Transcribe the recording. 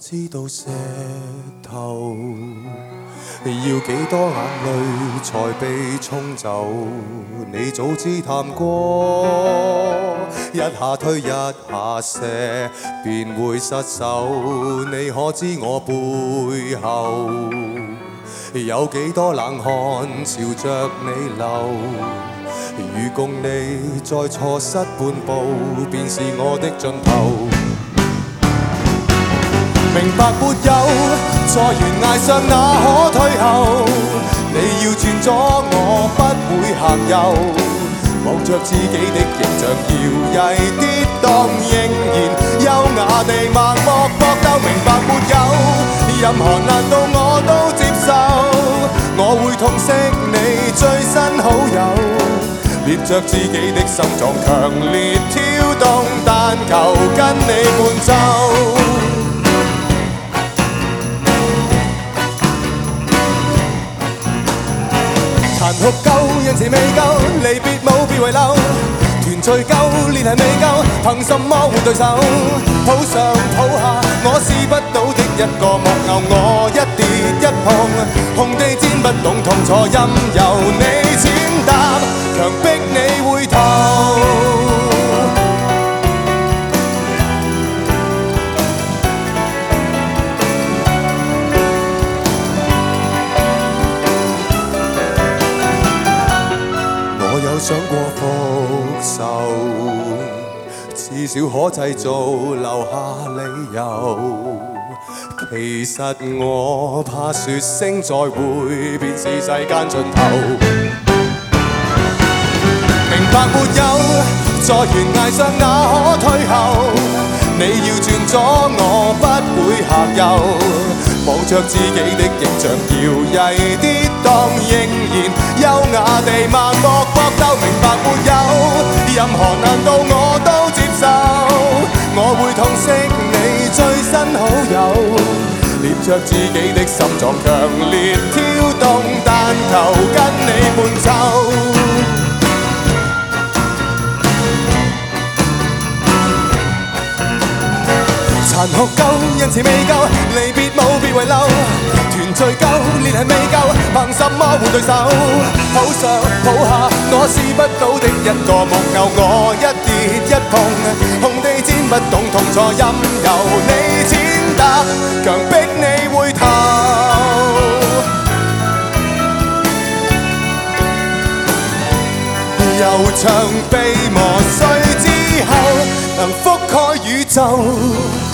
知道石頭要幾多眼淚才被沖走，你早知淡過，一下推一下射，便會失手。你可知我背後有幾多冷汗朝着你流？如共你再錯失半步，便是我的盡頭。明白沒有，在懸崖上哪可退後？你要轉左，我不會行右。望着自己的形象搖曳跌宕，仍然優雅地盲目搏鬥。明白沒有，任何難度我都接受。我會痛惜你最新好友，捏着自己的心臟強烈跳動，但求跟你伴奏。殘酷夠，恩慈未夠，離別冇別遺留，團聚夠，聯繫未夠，憑什麼換對手？抱上抱下，我試不到的一個木偶，我一跌一碰，紅地氈不懂痛楚，任由你踐踏，強迫你回頭。想過復仇，至少可製造留下理由。其實我怕說聲再會，便是世間盡頭。明白沒有，在懸崖上哪可退後？你要轉左，我不會行右。望着自己的形象搖曳跌宕，仍然優雅地盲目搏鬥。明白沒有，任何難度我都接受。我會痛惜你最新好友，捏着自己的心臟強烈跳動，但求跟你伴奏。殘酷夠，恩慈未夠，離別冇別遺留，團聚夠，聯繫未夠，憑什麼換對手？抱上抱下，我試不到的一個木偶，我一跌一碰，紅地氈不懂痛楚，任由你踐踏，強迫你回頭。悠長被磨碎之後，能覆蓋宇宙。